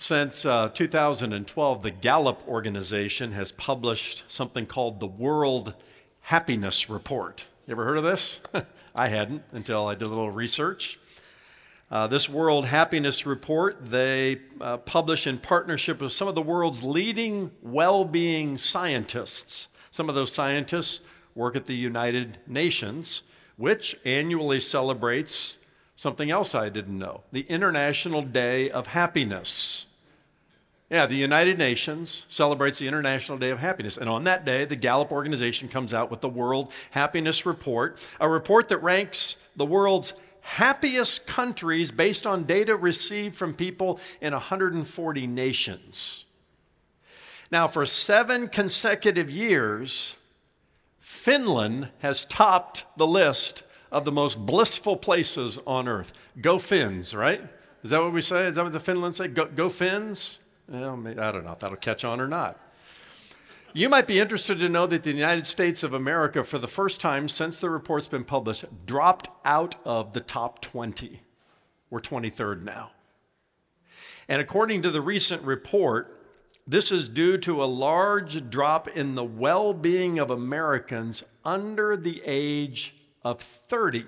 Since 2012, the Gallup organization has published something called the World Happiness Report. You ever heard of this? I hadn't until I did a little research. This World Happiness Report, they publish in partnership with some of the world's leading well-being scientists. Some of those scientists work at the United Nations, which annually celebrates something else I didn't know, the International Day of Happiness. Yeah, the United Nations celebrates the International Day of Happiness. And on that day, the Gallup organization comes out with the World Happiness Report, a report that ranks the world's happiest countries based on data received from people in 140 nations. Now, for 7 consecutive years, Finland has topped the list of the most blissful places on earth. Go Finns, right? Is that what we say? Is that what the Finland say? Go Finns? Well, I don't know if that'll catch on or not. You might be interested to know that the United States of America, for the first time since the report's been published, dropped out of the top 20. We're 23rd now. And according to the recent report, this is due to a large drop in the well-being of Americans under the age of 30.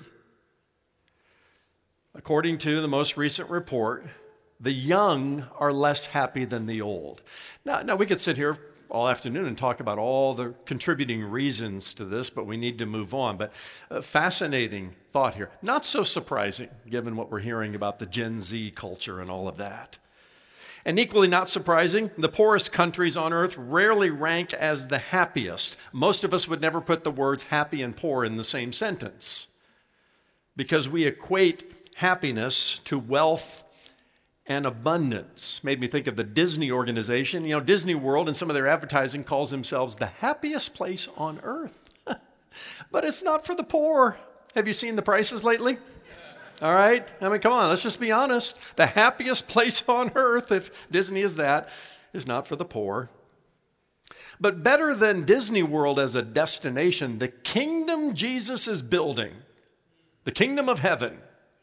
According to the most recent report, the young are less happy than the old. Now we could sit here all afternoon and talk about all the contributing reasons to this, but we need to move on. But fascinating thought here. Not so surprising, given what we're hearing about the Gen Z culture and all of that. And equally not surprising, the poorest countries on earth rarely rank as the happiest. Most of us would never put the words happy and poor in the same sentence because we equate happiness to wealth and abundance. Made me think of the Disney organization. You know, Disney World and some of their advertising calls themselves the happiest place on earth. But it's not for the poor. Have you seen the prices lately? All right? I mean, come on, let's just be honest. The happiest place on earth, if Disney is that, is not for the poor. But better than Disney World as a destination, the kingdom Jesus is building, the kingdom of heaven,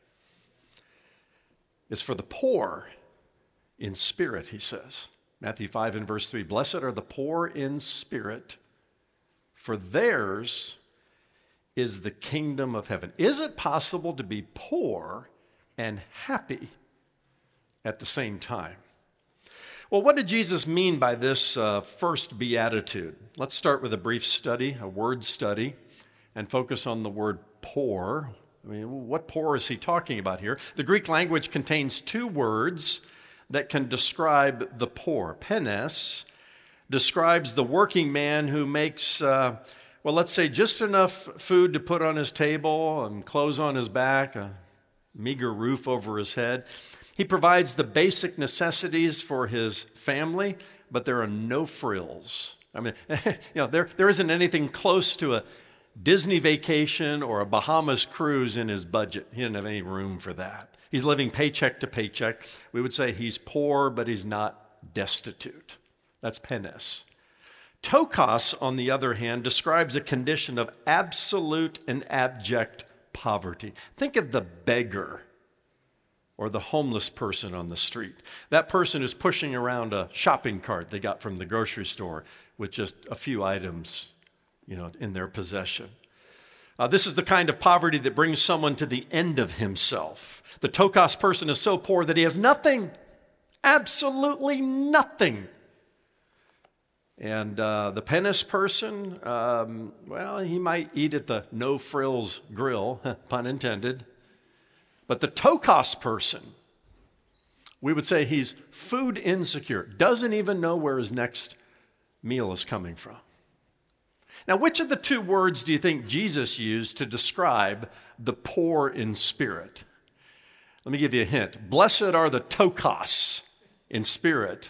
is for the poor in spirit, he says. Matthew 5 and verse 3, blessed are the poor in spirit, for theirs is the kingdom of heaven. Is it possible to be poor and happy at the same time? Well, what did Jesus mean by this first beatitude? Let's start with a brief study, a word study, and focus on the word poor. I mean, what poor is he talking about here? The Greek language contains 2 words that can describe the poor. Penes describes the working man who makes, let's say just enough food to put on his table and clothes on his back, a meager roof over his head. He provides the basic necessities for his family, but there are no frills. I mean, there isn't anything close to a Disney vacation or a Bahamas cruise in his budget. He didn't have any room for that. He's living paycheck to paycheck. We would say he's poor, but he's not destitute. That's penes. Tokos, on the other hand, describes a condition of absolute and abject poverty. Think of the beggar or the homeless person on the street. That person is pushing around a shopping cart they got from the grocery store with just a few items in their possession. This is the kind of poverty that brings someone to the end of himself. The Tokos person is so poor that he has nothing, absolutely nothing. And the penis person, he might eat at the no frills grill, pun intended. But the Tokos person, we would say he's food insecure, doesn't even know where his next meal is coming from. Now, which of the 2 words do you think Jesus used to describe the poor in spirit? Let me give you a hint. Blessed are the Tokos in spirit,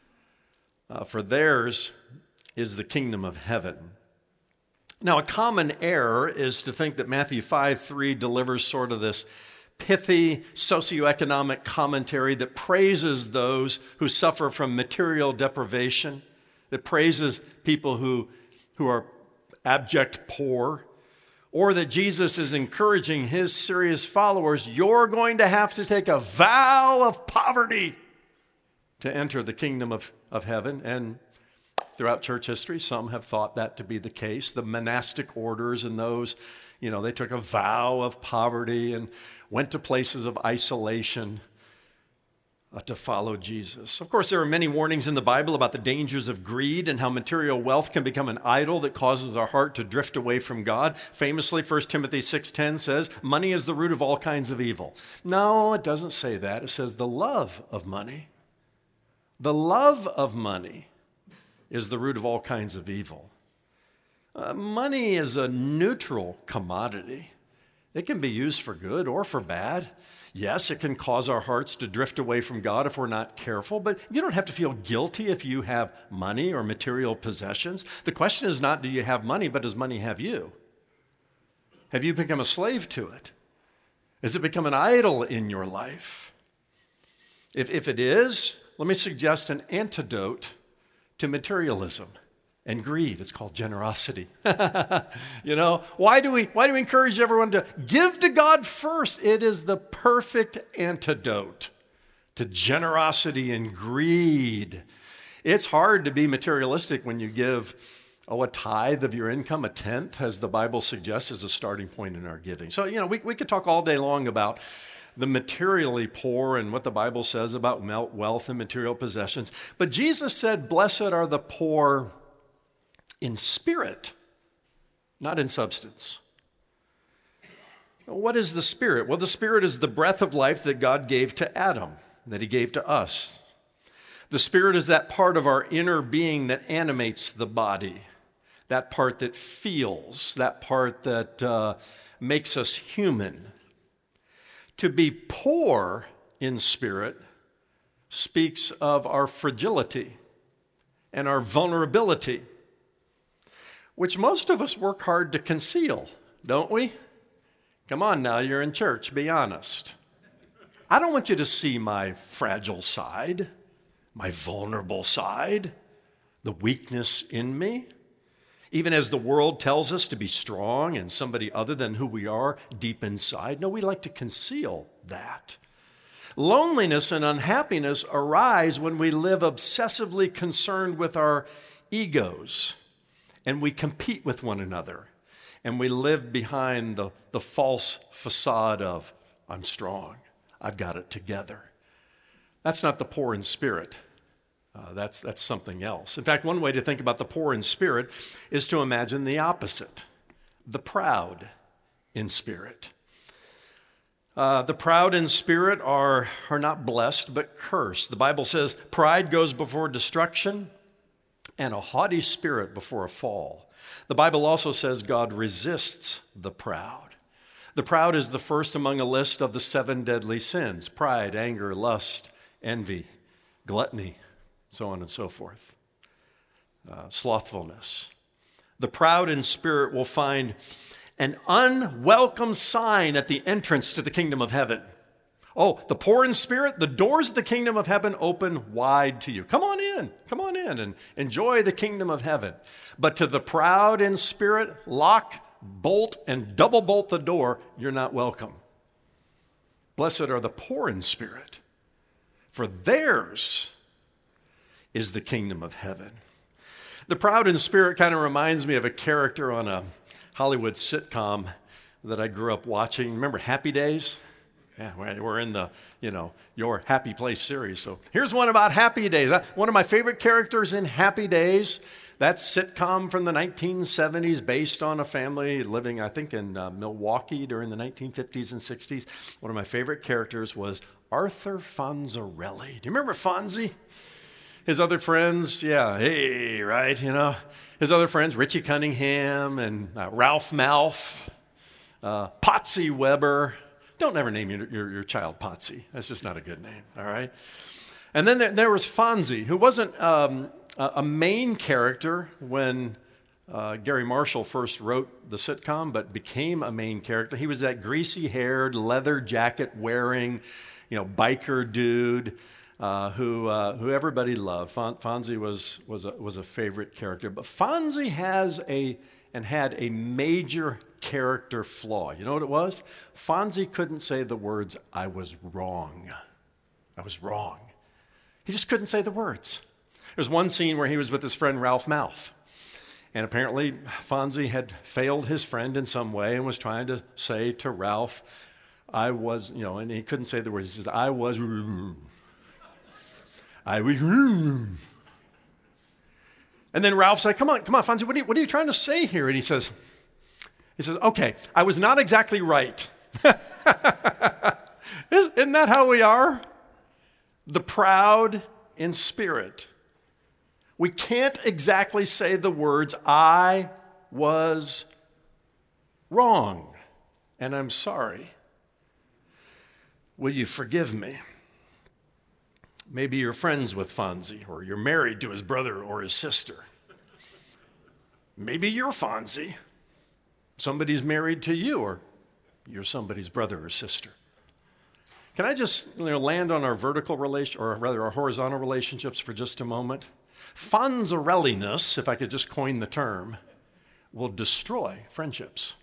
for theirs is the kingdom of heaven. Now, a common error is to think that Matthew 5:3 delivers sort of this pithy socioeconomic commentary that praises those who suffer from material deprivation, that praises people who are abject poor, or that Jesus is encouraging his serious followers, you're going to have to take a vow of poverty to enter the kingdom of heaven. And throughout church history, some have thought that to be the case. The monastic orders and those, they took a vow of poverty and went to places of isolation to follow Jesus. Of course, there are many warnings in the Bible about the dangers of greed and how material wealth can become an idol that causes our heart to drift away from God. Famously, 1 Timothy 6:10 says, money is the root of all kinds of evil. No, it doesn't say that. It says the love of money. The love of money is the root of all kinds of evil. Money is a neutral commodity. It can be used for good or for bad. Yes, it can cause our hearts to drift away from God if we're not careful, but you don't have to feel guilty if you have money or material possessions. The question is not do you have money, but does money have you? Have you become a slave to it? Has it become an idol in your life? If it is, let me suggest an antidote to materialism and greed. It's called generosity. Why do we encourage everyone to give to God first? It is the perfect antidote to generosity and greed. It's hard to be materialistic when you give a tithe of your income, a tenth, as the Bible suggests, as a starting point in our giving. So, we could talk all day long about the materially poor and what the Bible says about wealth and material possessions. But Jesus said, blessed are the poor in spirit, not in substance. What is the Spirit? Well, the Spirit is the breath of life that God gave to Adam, that he gave to us. The Spirit is that part of our inner being that animates the body, that part that feels, that part that makes us human. To be poor in spirit speaks of our fragility and our vulnerability, which most of us work hard to conceal, don't we? Come on now, you're in church, be honest. I don't want you to see my fragile side, my vulnerable side, the weakness in me. Even as the world tells us to be strong and somebody other than who we are deep inside, no, we like to conceal that. Loneliness and unhappiness arise when we live obsessively concerned with our egos, and we compete with one another, and we live behind the false facade of, I'm strong, I've got it together. That's not the poor in spirit. That's something else. In fact, one way to think about the poor in spirit is to imagine the opposite, the proud in spirit. The proud in spirit are not blessed, but cursed. The Bible says pride goes before destruction, and a haughty spirit before a fall. The Bible also says God resists the proud. The proud is the first among a list of the 7 deadly sins: pride, anger, lust, envy, gluttony, so on and so forth. Slothfulness. The proud in spirit will find an unwelcome sign at the entrance to the kingdom of heaven. Oh, the poor in spirit, the doors of the kingdom of heaven open wide to you. Come on in and enjoy the kingdom of heaven. But to the proud in spirit, lock, bolt, and double bolt the door. You're not welcome. Blessed are the poor in spirit, for theirs is the kingdom of heaven. The proud in spirit kind of reminds me of a character on a Hollywood sitcom that I grew up watching. Remember Happy Days? Yeah, we're in the, Your Happy Place series. So here's one about Happy Days. One of my favorite characters in Happy Days, that sitcom from the 1970s based on a family living, I think, in Milwaukee during the 1950s and 60s. One of my favorite characters was Arthur Fonzarelli. Do you remember Fonzie? His other friends, his other friends, Richie Cunningham and Ralph Malph, Potsy Weber. Don't ever name your child Potsy. That's just not a good name, all right? And then there was Fonzie, who wasn't a main character when Gary Marshall first wrote the sitcom, but became a main character. He was that greasy-haired, leather jacket-wearing, biker dude who everybody loved. Fonzie was a favorite character. But Fonzie had a major character flaw. You know what it was? Fonzie couldn't say the words, I was wrong. I was wrong. He just couldn't say the words. There's one scene where he was with his friend Ralph Malph. And apparently Fonzie had failed his friend in some way and was trying to say to Ralph, I was, and he couldn't say the words. He says, I was. And then Ralph said, come on, Fonzie, what are you trying to say here? And he says, okay, I was not exactly right. Isn't that how we are? The proud in spirit. We can't exactly say the words, I was wrong, and I'm sorry. Will you forgive me? Maybe you're friends with Fonzie, or you're married to his brother or his sister. Maybe you're Fonzie. Somebody's married to you, or you're somebody's brother or sister. Can I just land on our vertical relation, or rather our horizontal relationships for just a moment? Fonzarelli-ness, if I could just coin the term, will destroy friendships.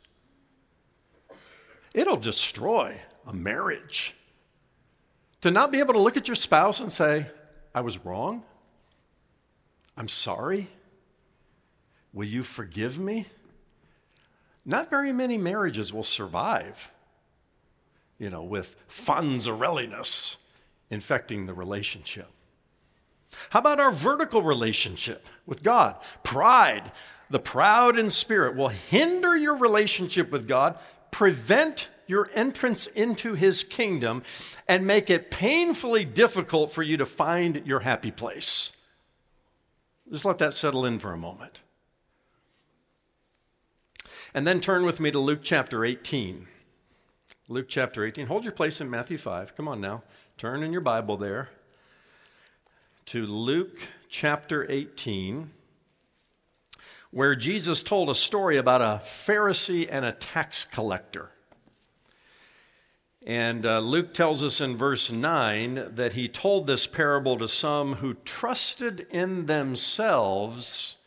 It'll destroy a marriage. To not be able to look at your spouse and say, I was wrong. I'm sorry. Will you forgive me? Not very many marriages will survive, with Fonzarelli-ness infecting the relationship. How about our vertical relationship with God? Pride, the proud in spirit, will hinder your relationship with God, prevent your entrance into his kingdom, and make it painfully difficult for you to find your happy place. Just let that settle in for a moment. And then turn with me to Luke chapter 18. Luke chapter 18. Hold your place in Matthew 5. Come on now. Turn in your Bible there to Luke chapter 18, where Jesus told a story about a Pharisee and a tax collector. And Luke tells us in verse 9 that he told this parable to some who trusted in themselves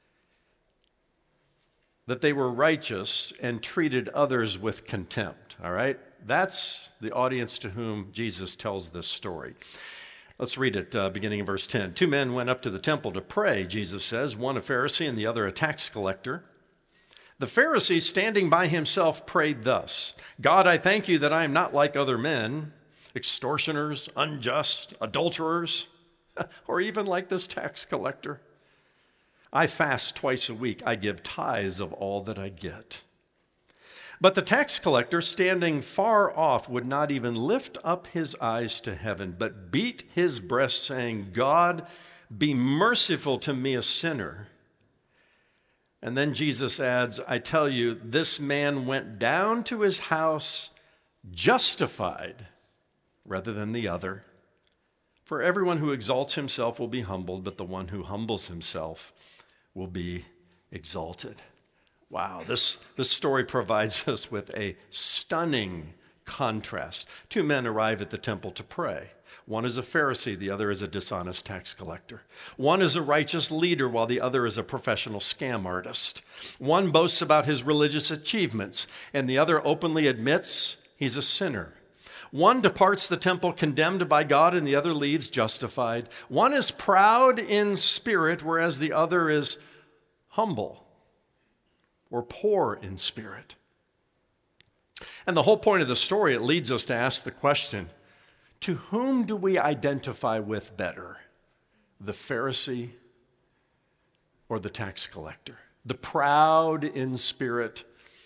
that they were righteous and treated others with contempt. All right? That's the audience to whom Jesus tells this story. Let's read it beginning in verse 10. 2 men went up to the temple to pray, Jesus says, one a Pharisee and the other a tax collector. The Pharisee, standing by himself, prayed thus, God, I thank you that I am not like other men, extortioners, unjust, adulterers, or even like this tax collector. I fast twice a week. I give tithes of all that I get. But the tax collector, standing far off, would not even lift up his eyes to heaven, but beat his breast, saying, God, be merciful to me, a sinner. And then Jesus adds, I tell you, this man went down to his house justified rather than the other. For everyone who exalts himself will be humbled, but the one who humbles himself will be exalted. Wow, this story provides us with a stunning contrast. 2 men arrive at the temple to pray. One is a Pharisee, the other is a dishonest tax collector. One is a righteous leader, while the other is a professional scam artist. One boasts about his religious achievements, and the other openly admits he's a sinner. One departs the temple condemned by God, and the other leaves justified. One is proud in spirit, whereas the other is humble or poor in spirit. And the whole point of the story, it leads us to ask the question, to whom do we identify with better, the Pharisee or the tax collector? The proud in spirit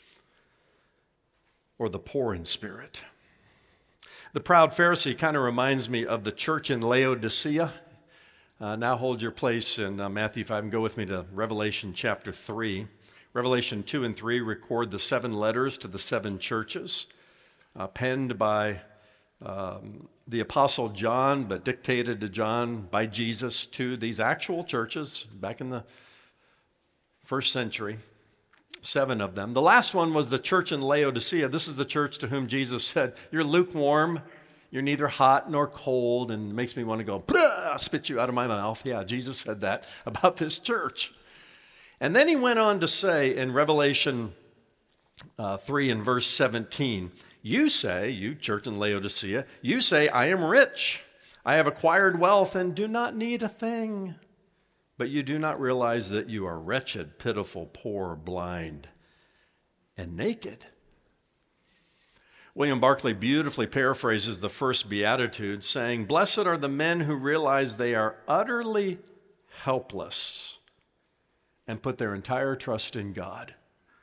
or the poor in spirit? The proud Pharisee kind of reminds me of the church in Laodicea. Now hold your place in Matthew 5 and go with me to Revelation chapter 3. Revelation 2 and 3 record the 7 letters to the 7 churches, penned by the Apostle John, but dictated to John by Jesus to these actual churches back in the first century, 7 of them. The last one was the church in Laodicea. This is the church to whom Jesus said, you're lukewarm, you're neither hot nor cold, and it makes me want to go, I'll spit you out of my mouth. Yeah, Jesus said that about this church. And then he went on to say in Revelation 3 and verse 17, you say, you church in Laodicea, you say, I am rich. I have acquired wealth and do not need a thing. But you do not realize that you are wretched, pitiful, poor, blind, and naked. William Barclay beautifully paraphrases the first beatitude, saying, "Blessed are the men who realize they are utterly helpless and put their entire trust in God."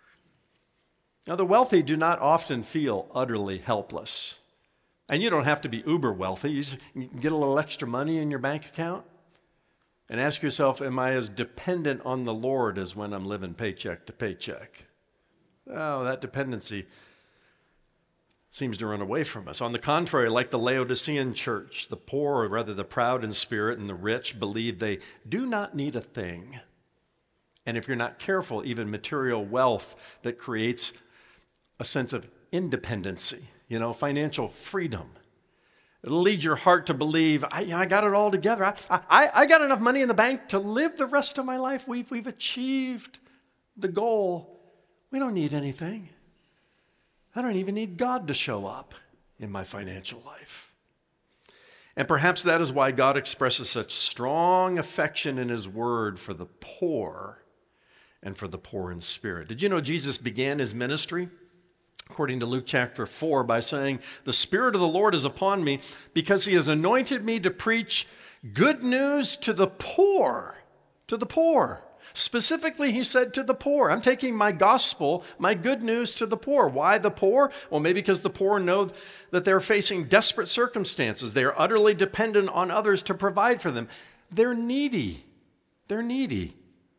Now, the wealthy do not often feel utterly helpless. And you don't have to be uber wealthy. You can get a little extra money in your bank account and ask yourself, am I as dependent on the Lord as when I'm living paycheck to paycheck? Oh, that dependency seems to run away from us. On the contrary, like the Laodicean church, the poor, or rather the proud in spirit, and the rich believe they do not need a thing. And if you're not careful, even material wealth that creates a sense of independency, financial freedom. It'll lead your heart to believe, I got it all together. I got enough money in the bank to live the rest of my life. We've achieved the goal. We don't need anything. I don't even need God to show up in my financial life. And perhaps that is why God expresses such strong affection in his word for the poor and for the poor in spirit. Did you know Jesus began his ministry, according to Luke chapter 4, by saying, "The Spirit of the Lord is upon me because he has anointed me to preach good news to the poor." To the poor. Specifically, he said to the poor. I'm taking my gospel, my good news to the poor. Why the poor? Well, maybe because the poor know that they're facing desperate circumstances. They are utterly dependent on others to provide for them. They're needy. They're needy.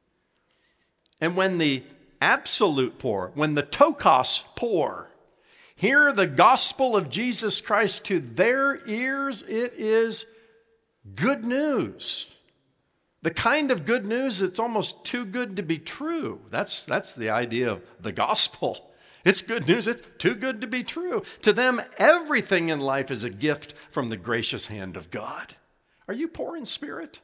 And when the absolute poor, when the tokos poor hear the gospel of Jesus Christ to their ears, it is good news. The kind of good news that's almost too good to be true. That's the idea of the gospel. It's good news. It's too good to be true. To them, everything in life is a gift from the gracious hand of God. Are you poor in spirit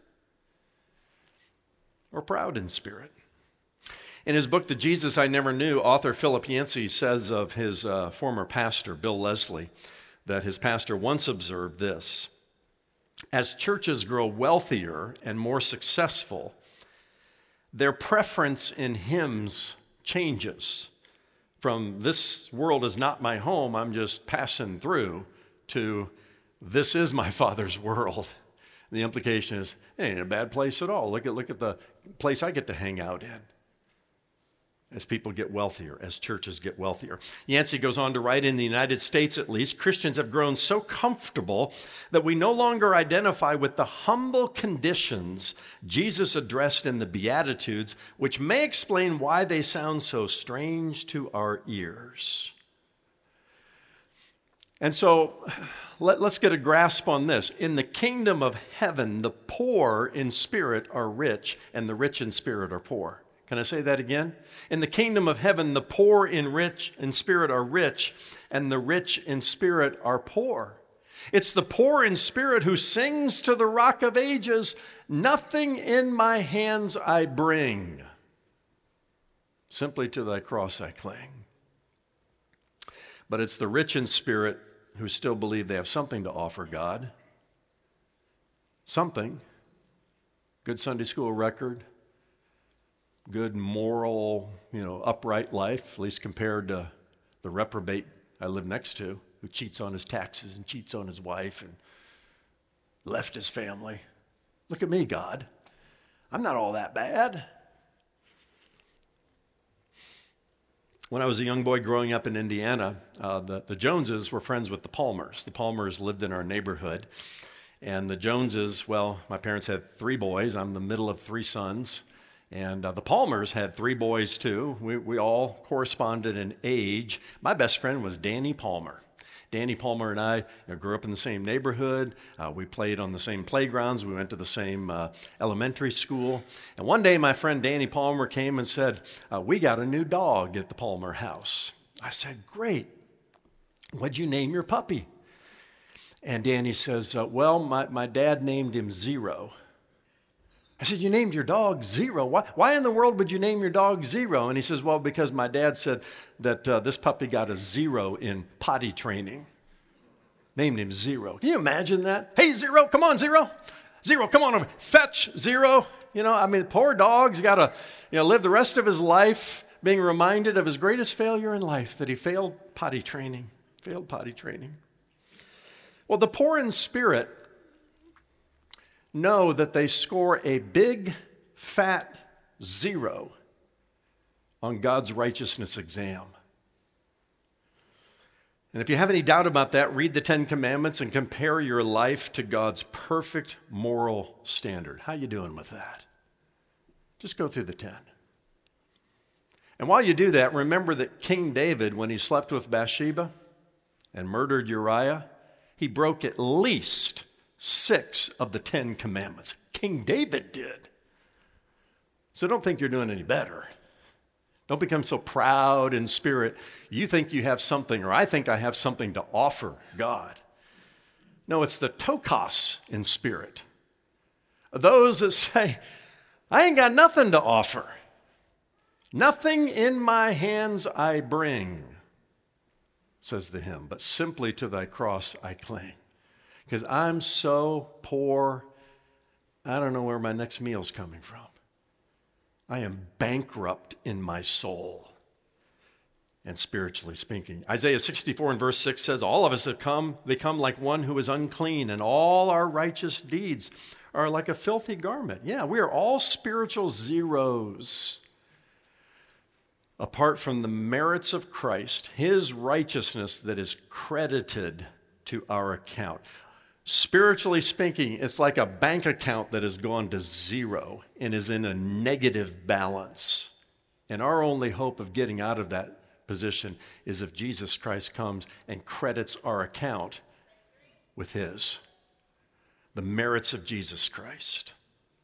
or proud in spirit? In his book, The Jesus I Never Knew, author Philip Yancey says of his former pastor, Bill Leslie, that his pastor once observed this: as churches grow wealthier and more successful, their preference in hymns changes from "this world is not my home, I'm just passing through," to "this is my Father's world." The implication is, it ain't a bad place at all. Look at the place I get to hang out in. As people get wealthier, as churches get wealthier. Yancey goes on to write, in the United States at least, Christians have grown so comfortable that we no longer identify with the humble conditions Jesus addressed in the Beatitudes, which may explain why they sound so strange to our ears. And so let's get a grasp on this. In the kingdom of heaven, the poor in spirit are rich, and the rich in spirit are poor. Can I say that again? In the kingdom of heaven, the poor in spirit are rich, and the rich in spirit are poor. It's the poor in spirit who sings to the Rock of Ages, "Nothing in my hands I bring, simply to thy cross I cling." But it's the rich in spirit who still believe they have something to offer God. Something. Good Sunday school record. Good moral, upright life, at least compared to the reprobate I live next to, who cheats on his taxes and cheats on his wife and left his family. Look at me, God. I'm not all that bad. When I was a young boy growing up in Indiana, the Joneses were friends with the Palmers. The Palmers lived in our neighborhood. And the Joneses, well, my parents had 3 boys. I'm the middle of 3 sons. And the Palmers had 3 boys, too. We all corresponded in age. My best friend was Danny Palmer. Danny Palmer and I grew up in the same neighborhood. We played on the same playgrounds. We went to the same elementary school. And one day, my friend Danny Palmer came and said, "We got a new dog at the Palmer house." I said, "Great. What'd you name your puppy?" And Danny says, "Well, my dad named him Zero." I said, "You named your dog Zero? Why in the world would you name your dog Zero?" And he says, "Well, because my dad said that this puppy got a 0 in potty training." Named him Zero. Can you imagine that? Hey, Zero, come on, Zero. Zero, come on over. Fetch, Zero. Poor dog's got to live the rest of his life being reminded of his greatest failure in life, that he failed potty training. Well, the poor in spirit know that they score a big, fat 0 on God's righteousness exam. And if you have any doubt about that, read the 10 Commandments and compare your life to God's perfect moral standard. How you doing with that? Just go through the 10. And while you do that, remember that King David, when he slept with Bathsheba and murdered Uriah, he broke at least 6 of the 10 Commandments. King David did. So don't think you're doing any better. Don't become so proud in spirit. You think you have something, or I think I have something to offer God. No, it's the tokos in spirit. Those that say, I ain't got nothing to offer. Nothing in my hands I bring, says the hymn, but simply to thy cross I cling. Because I'm so poor, I don't know where my next meal's coming from. I am bankrupt in my soul and spiritually speaking. Isaiah 64 and verse 6 says, all of us have become like one who is unclean, and all our righteous deeds are like a filthy garment. Yeah, we are all spiritual zeros. Apart from the merits of Christ, his righteousness that is credited to our account. Spiritually speaking, it's like a bank account that has gone to 0 and is in a negative balance. And our only hope of getting out of that position is if Jesus Christ comes and credits our account with his. The merits of Jesus Christ.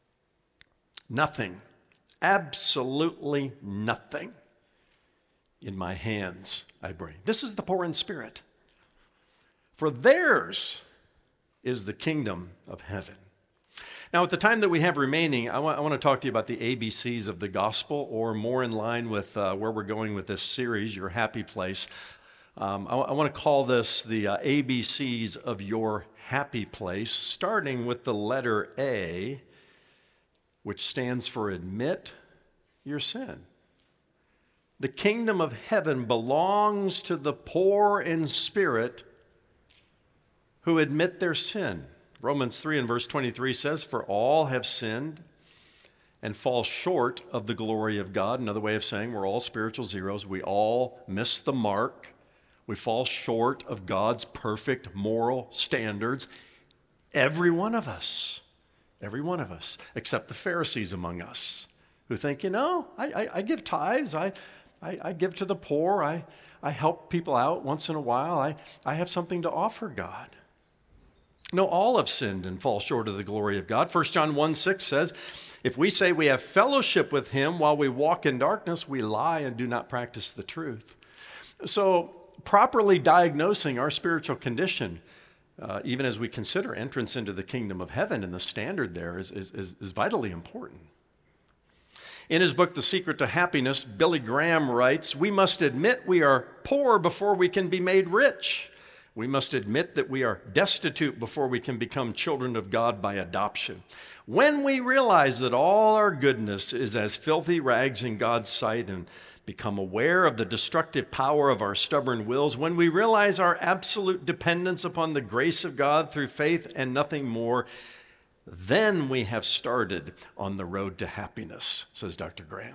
Nothing, absolutely nothing in my hands I bring. This is the poor in spirit. For theirs is the kingdom of heaven. Now, at the time that we have remaining, I want to talk to you about the ABCs of the gospel, or more in line with where we're going with this series, Your Happy Place. I want to call this the ABCs of your happy place, starting with the letter A, which stands for admit your sin. The kingdom of heaven belongs to the poor in spirit who admit their sin. Romans 3 and verse 23 says, for all have sinned and fall short of the glory of God. Another way of saying we're all spiritual zeros. We all miss the mark. We fall short of God's perfect moral standards. Every one of us, except the Pharisees among us who think, I give tithes, I give to the poor, I help people out once in a while, I have something to offer God. No, all have sinned and fall short of the glory of God. 1 John 1:6 says, if we say we have fellowship with him while we walk in darkness, we lie and do not practice the truth. So properly diagnosing our spiritual condition, even as we consider entrance into the kingdom of heaven and the standard there is vitally important. In his book, The Secret to Happiness, Billy Graham writes, we must admit we are poor before we can be made rich. We must admit that we are destitute before we can become children of God by adoption. When we realize that all our goodness is as filthy rags in God's sight and become aware of the destructive power of our stubborn wills, when we realize our absolute dependence upon the grace of God through faith and nothing more, then we have started on the road to happiness, says Dr. Graham.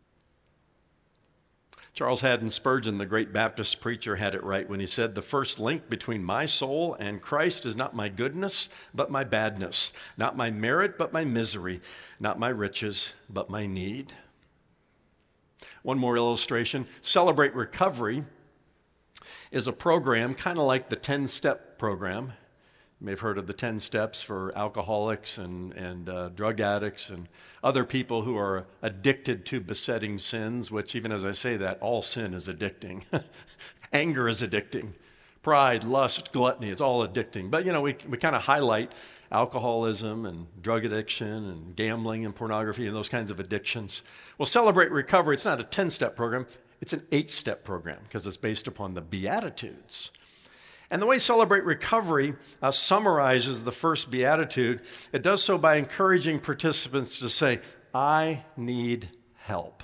Charles Haddon Spurgeon, the great Baptist preacher, had it right when he said, the first link between my soul and Christ is not my goodness, but my badness, not my merit, but my misery, not my riches, but my need. One more illustration. Celebrate Recovery is a program kind of like the 10-step program. You may have heard of the 10 steps for alcoholics and drug addicts and other people who are addicted to besetting sins, which even as I say that, all sin is addicting. Anger is addicting. Pride, lust, gluttony, it's all addicting. But, we kind of highlight alcoholism and drug addiction and gambling and pornography and those kinds of addictions. Well, Celebrate Recovery, it's not a 10-step program. It's an 8-step program because it's based upon the Beatitudes. And the way Celebrate Recovery summarizes the first beatitude, it does so by encouraging participants to say, I need help.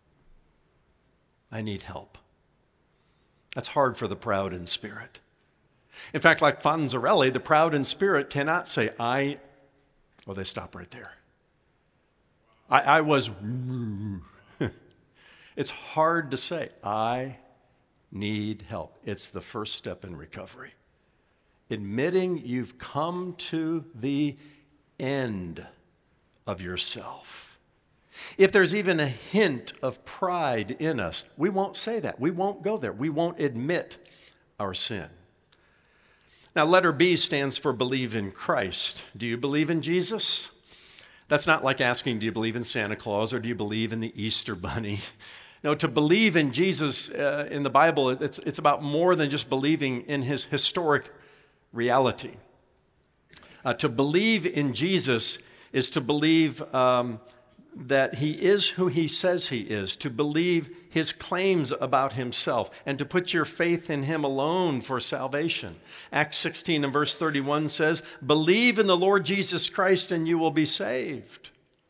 I need help. That's hard for the proud in spirit. In fact, like Fonzarelli, the proud in spirit cannot say, they stop right there. I was, it's hard to say, I need help. It's the first step in recovery. Admitting you've come to the end of yourself. If there's even a hint of pride in us, we won't say that. We won't go there. We won't admit our sin. Now, letter B stands for believe in Christ. Do you believe in Jesus? That's not like asking, do you believe in Santa Claus or do you believe in the Easter Bunny? No, to believe in Jesus in the Bible, it's about more than just believing in his historic reality. To believe in Jesus is to believe that he is who he says he is, to believe his claims about himself, and to put your faith in him alone for salvation. Acts 16 and verse 31 says, believe in the Lord Jesus Christ and you will be saved.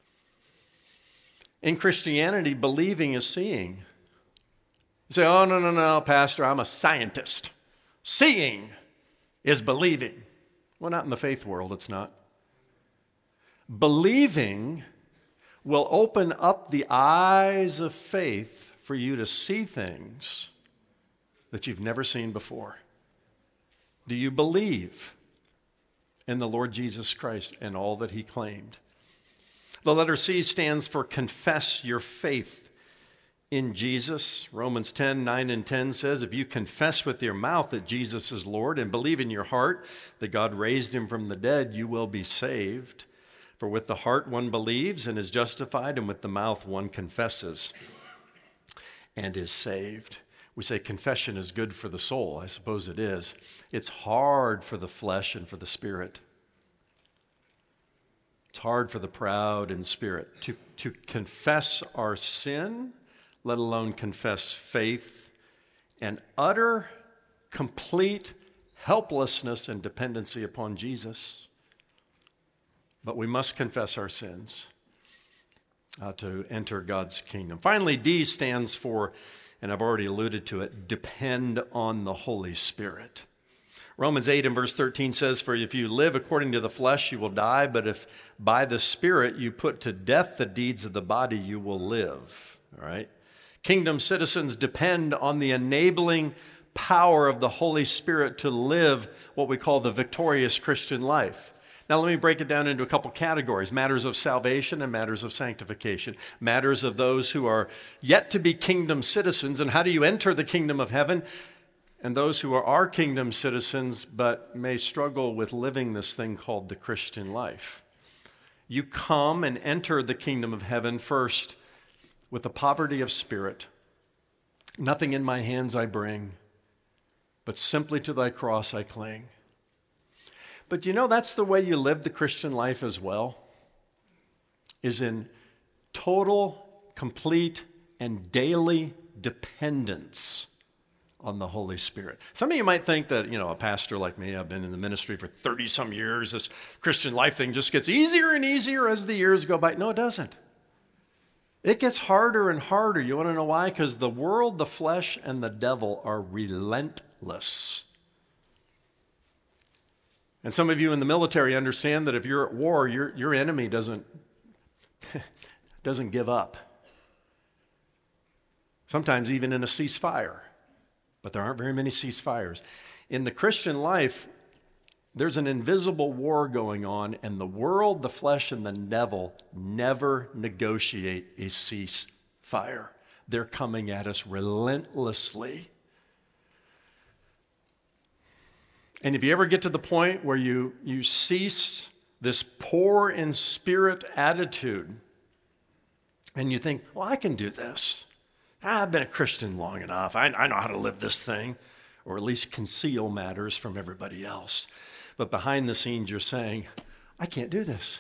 In Christianity, believing is seeing. You say, oh, no, Pastor, I'm a scientist. Seeing is believing. Well, not in the faith world, it's not. Believing will open up the eyes of faith for you to see things that you've never seen before. Do you believe in the Lord Jesus Christ and all that he claimed? The letter C stands for confess your faith in Jesus. Romans 10, 9 and 10 says, if you confess with your mouth that Jesus is Lord and believe in your heart that God raised him from the dead, you will be saved. For with the heart one believes and is justified, and with the mouth one confesses and is saved. We say confession is good for the soul. I suppose it is. It's hard for the flesh and for the spirit. It's hard for the proud in spirit to confess our sin, let alone confess faith and utter, complete helplessness and dependency upon Jesus. But we must confess our sins to enter God's kingdom. Finally, D stands for, and I've already alluded to it, depend on the Holy Spirit. Romans 8 and verse 13 says, for if you live according to the flesh, you will die, but if by the Spirit you put to death the deeds of the body, you will live. All right? Kingdom citizens depend on the enabling power of the Holy Spirit to live what we call the victorious Christian life. Now, let me break it down into a couple categories: matters of salvation and matters of sanctification, matters of those who are yet to be kingdom citizens, and how do you enter the kingdom of heaven, and those who are our kingdom citizens but may struggle with living this thing called the Christian life. You come and enter the kingdom of heaven first with a poverty of spirit. Nothing in my hands I bring, but simply to thy cross I cling. But you know, that's the way you live the Christian life as well, is in total, complete, and daily dependence on the Holy Spirit. Some of you might think that, a pastor like me, I've been in the ministry for 30-some years, this Christian life thing just gets easier and easier as the years go by. No, it doesn't. It gets harder and harder. You want to know why? Because the world, the flesh, and the devil are relentless. And some of you in the military understand that if you're at war, your enemy doesn't give up. Sometimes even in a ceasefire. But there aren't very many ceasefires. In the Christian life, there's an invisible war going on, and the world, the flesh, and the devil never negotiate a ceasefire. They're coming at us relentlessly. And if you ever get to the point where you cease this poor in spirit attitude, and you think, well, I can do this. I've been a Christian long enough. I know how to live this thing, or at least conceal matters from everybody else. But behind the scenes, you're saying, I can't do this.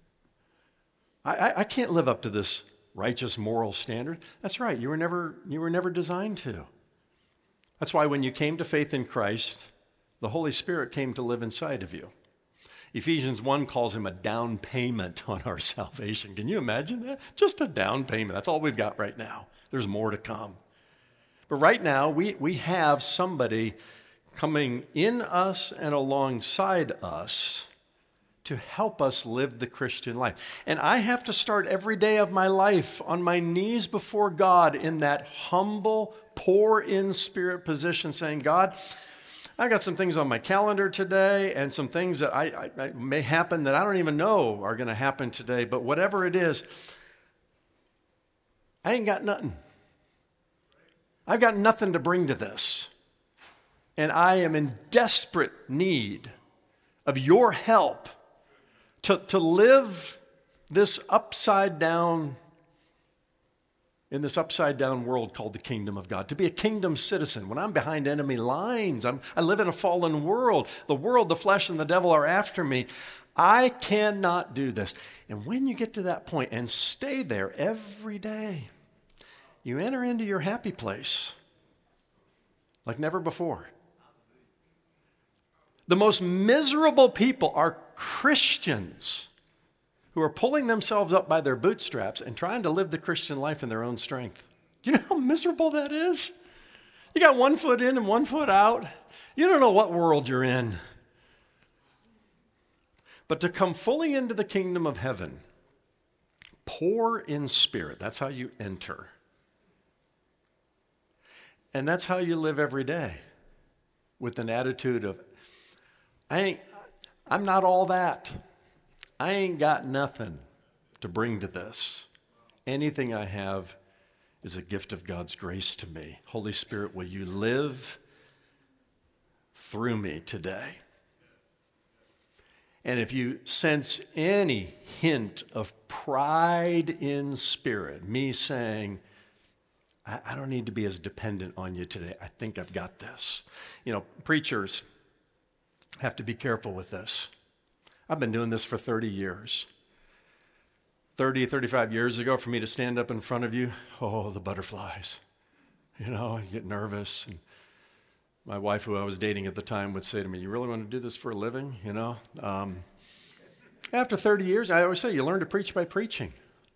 I can't live up to this righteous moral standard. That's right. You were never designed to. That's why when you came to faith in Christ, The Holy Spirit came to live inside of you. Ephesians 1 calls him a down payment on our salvation. Can you imagine that? Just a down payment. That's all we've got right now. There's more to come. But right now, we have somebody coming in us and alongside us to help us live the Christian life. And I have to start every day of my life on my knees before God in that humble, poor in spirit position, saying, God, I got some things on my calendar today and some things that I may happen that I don't even know are going to happen today. But whatever it is, I ain't got nothing. I've got nothing to bring to this. And I am in desperate need of your help to live this upside down, in this upside down world called the kingdom of God, to be a kingdom citizen. When I'm behind enemy lines, I live in a fallen world. The world, the flesh, and the devil are after me. I cannot do this. And when you get to that point and stay there every day, you enter into your happy place like never before. The most miserable people are Christians who are pulling themselves up by their bootstraps and trying to live the Christian life in their own strength. Do you know how miserable that is? You got one foot in and one foot out. You don't know what world you're in. But to come fully into the kingdom of heaven, poor in spirit, that's how you enter. And that's how you live every day, with an attitude of, I'm not all that. I ain't got nothing to bring to this. Anything I have is a gift of God's grace to me. Holy Spirit, will you live through me today? And if you sense any hint of pride in spirit, me saying, I don't need to be as dependent on you today. I think I've got this. You know, preachers have to be careful with this. I've been doing this for 30 years. 30, 35 years ago, for me to stand up in front of you, oh, the butterflies. You know, I get nervous. And my wife, who I was dating at the time, would say to me, you really want to do this for a living? You know? After 30 years, I always say, you learn to preach by preaching.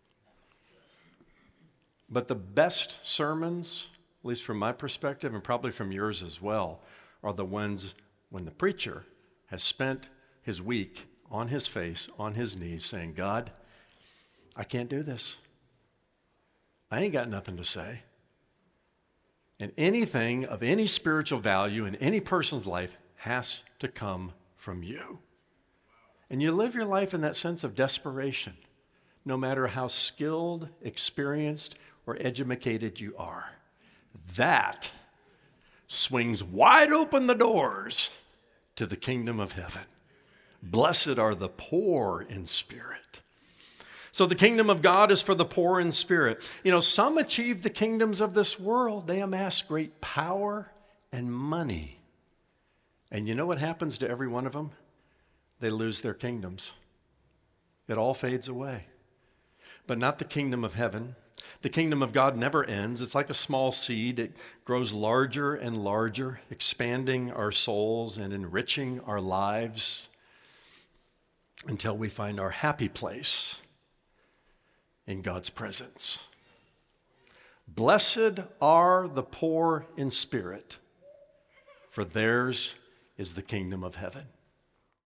But the best sermons, at least from my perspective, and probably from yours as well, are the ones when the preacher has spent his week on his face, on his knees, saying, God, I can't do this. I ain't got nothing to say. And anything of any spiritual value in any person's life has to come from you. And you live your life in that sense of desperation, no matter how skilled, experienced, or educated you are. That swings wide open the doors to the kingdom of heaven. Blessed are the poor in spirit. So the kingdom of God is for the poor in spirit. You know, some achieve the kingdoms of this world. They amass great power and money. And you know what happens to every one of them? They lose their kingdoms. It all fades away. But not the kingdom of heaven. The kingdom of God never ends. It's like a small seed. It grows larger and larger, expanding our souls and enriching our lives until we find our happy place in God's presence. Blessed are the poor in spirit, for theirs is the kingdom of heaven.